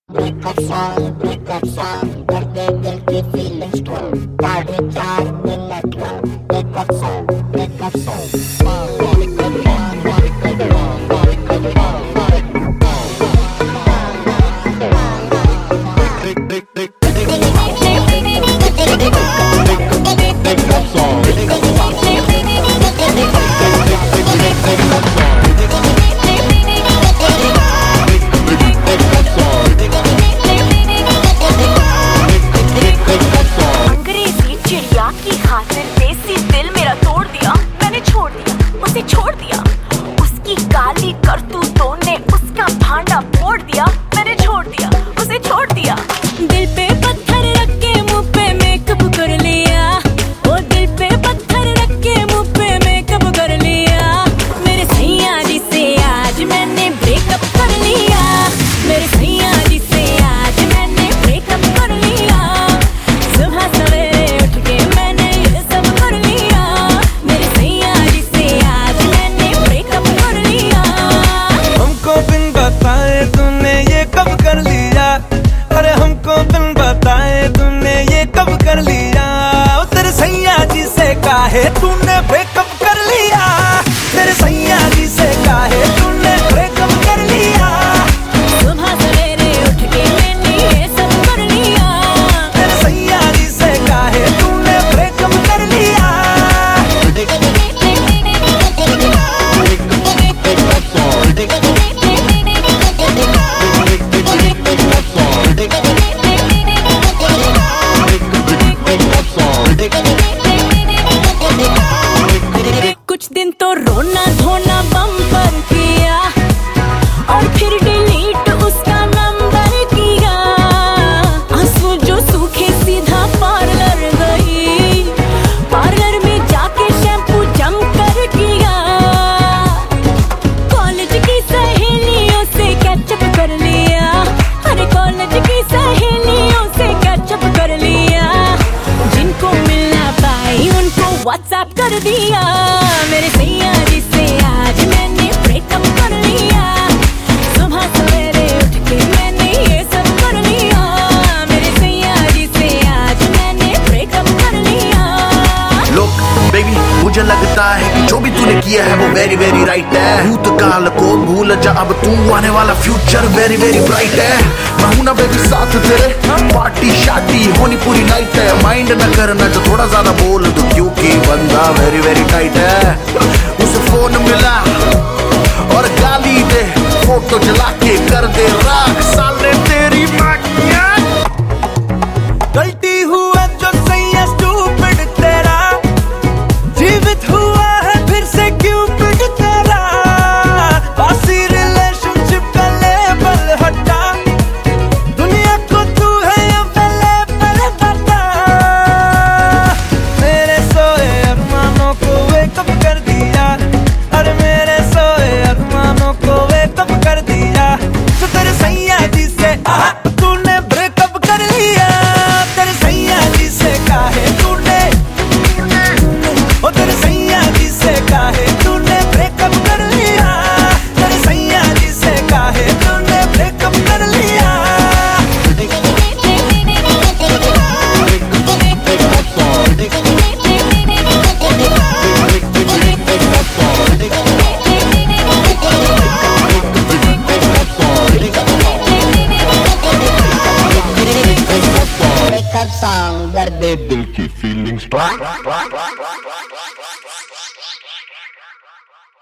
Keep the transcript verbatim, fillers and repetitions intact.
Breakup song, breakup song, दर्द दिल की feelings को साढ़े चार मिनट का breakup song, breakup song. छोड़ दिया उसकी गाली करतूतों ने उसका भांडा फोड़ दिया। मैंने छोड़ दिया उसे छोड़ दिया। दिल पे पत्थर रख के मुंह पे मेकअप कर लिया। वो दिल पे पत्थर रख के मुंह पे मेकअप कर लिया। मेरे सैया जी से आज मैंने ब्रेकअप कर लिया। मेरे सैया जी से आज मैंने ब्रेकअप कर लिया। सुबह सवेरे उठ के मैंने ये सब कर लिया। मेरे सैया जी से आज मैंने ब्रेकअप कर लिया। हमको बिन बताए तूने ये कब कर लिया। अरे हमको बिन बताए तूने ये कब कर लिया। ओ तेरे सैया जी से काहे तूने ब्रेकअप कर लिया। तेरे सैया जी से काहे तूने ब्रेकअप कर लिया। सुबह सवेरे उठ के मैंने ये सब कर लिया। तेरे सैया जी से काहे तूने ब्रेकअप कर लिया। कुछ दिन तो रोना धोना बम्पर किया और फिर डिलीट उसका नंबर किया। आंसू जो सूखे सीधा पार्लर गई। पार्लर में जाके शैम्पू जम कर किया। कॉलेज की सहेलियों से कैचअप कर लिया। अरे कॉलेज की सहेलियों से कैचअप कर लिया। जिनको मिलना पाई उनको व्हाट्सएप कर दिया। मेरे सैया जी से आज मैंने ब्रेकअप कर लिया। सुबह सवेरे उठ के मैंने ये सब कर लिया। मेरे सैया जी से आज मैंने ब्रेकअप कर लिया। लोग बेबी मुझे लगता है कि जो भी तूने किया है वो वेरी वेरी राइट है। भूतकाल को भूल जा अब तू आने वाला फ्यूचर वेरी वेरी ब्राइट है। मैं हूं ना बेबी साथ तेरे पार्टी शादी होनी पूरी नाइट है। माइंड न करना जो थोड़ा ज्यादा बोल दो क्योंकि बंदा वेरी वेरी टाइट है। उसे फोन मिला और गाली दे फोटो जला के कर दे राख साले तेरी माँ की। गलती हुआ जो सैया स्टूपिड तेरा। जीवित हुआ है फिर से क्यूपिड तेरा। बासी रिलेशनशिप का लेबल हटा। दुनिया को तू है अवेलेबल बता। मेरे सोए अरमानों को वेकअप कर दिया। अरे मेरे सोए अरमानों को वेकअप कर दिया। तो तेरे सैया जी से आहा तूने ब्रेकअप कर लिया। तेरे सैया जी से काहे तूने ओ तेरे सैया जी से काहे तूने ब्रेकअप कर लिया। तेरे सैया जी से काहे तूने ब्रेकअप कर लिया। Breakup song, दर्द दिल की फीलिंग्स